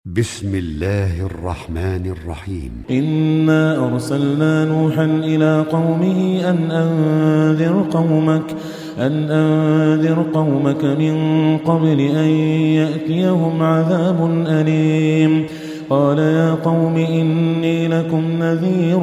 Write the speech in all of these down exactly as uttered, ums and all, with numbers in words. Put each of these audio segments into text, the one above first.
بسم الله الرحمن الرحيم. إنا أرسلنا نوحا إلى قومه أن أنذر قومك أن أنذر قومك من قبل أن يأتيهم عذاب أليم. قال يا قوم إني لكم نذير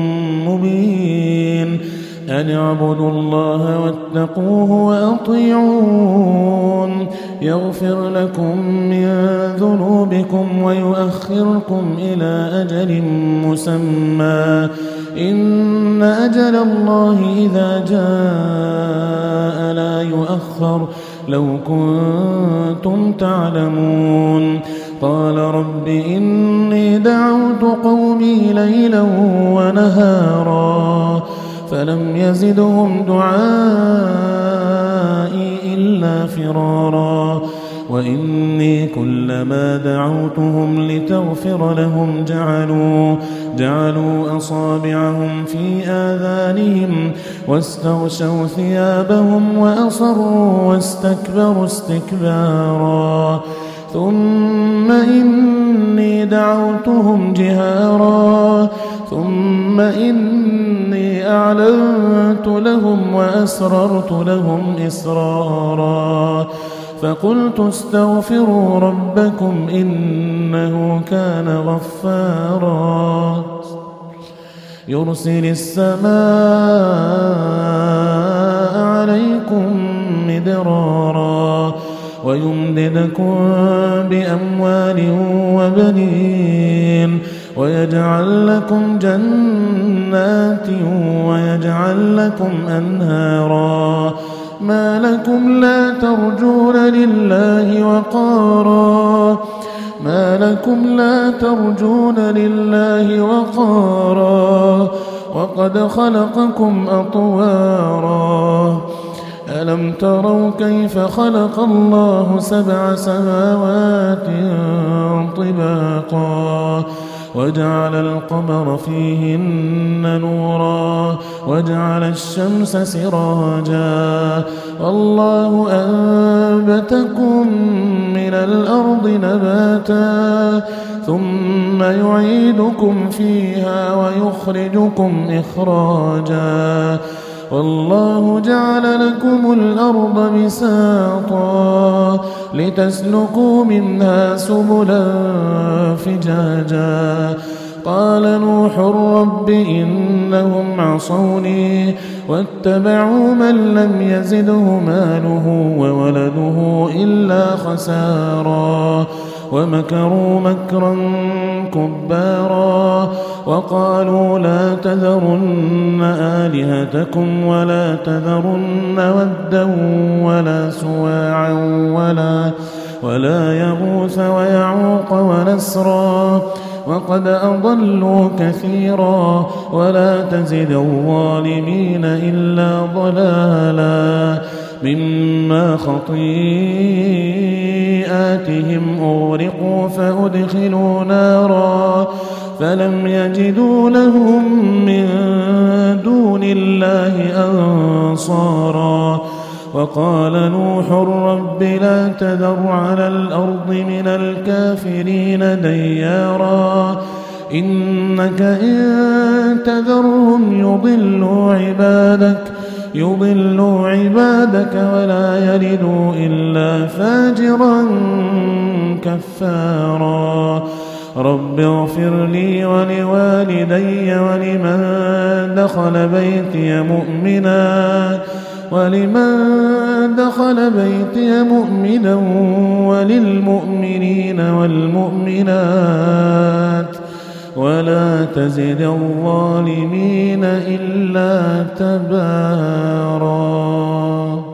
مبين أن اعبدوا الله واتقوه وأطيعون يغفر لكم من ذنوبكم ويؤخركم إلى أجل مسمى إن أجل الله إذا جاء لا يؤخر لو كنتم تعلمون. قال رب إني دعوت قومي ليلا ونهارا فلم يزدهم دعائي إلا فرارا وإني كلما دعوتهم لتغفر لهم جعلوا جعلوا أصابعهم في آذانهم واستغشوا ثيابهم وأصروا واستكبروا استكبارا ثم إني دعوتهم جهارا ثم إني أعلنت لهم وأسررت لهم إسرارا فقلت استغفروا ربكم إنه كان غفارا يرسل السماء عليكم مدرارا ويمددكم بأموال وبنين ويجعل لكم جنات ويجعل لكم أنهارا ما لكم لا ترجون لله وقارا ما لكم لا ترجون لله وقارا وقد خلقكم أطوارا ألم تروا كيف خلق الله سبع سماوات طباقا وجعل القمر فيهن نورا وجعل الشمس سراجا والله أنبتكم من الأرض نباتا ثم يعيدكم فيها ويخرجكم إخراجا والله جعل لكم الأرض بساطا لتسلكوا منها سبلا فجاجا قال نوح رب إنهم عصوني واتبعوا من لم يزده ماله وولده إلا خسارا ومكروا مكرا كبارا وقالوا لا تذرن آلهتكم ولا تذرن ودا ولا سواعا ولا, ولا يغوث ويعوق ونسرا وقد أضلوا كثيرا ولا تزد الظالمين إلا ضلالا مما خطيئاتهم أغرقوا فأدخلوا نارا فلم يجدوا لهم من دون الله أنصارا وقال نوح رب لا تذر على الأرض من الكافرين ديارا إنك إن تذرهم يضلوا عبادك يضلوا عبادك ولا يلدوا إلا فاجرا كفارا رب اغفر لي ولوالدي ولمن دخل بيتي مؤمنا ولمن دخل بيتي مؤمنا وللمؤمنين والمؤمنات ولا تزد الظالمين إلا تبارا.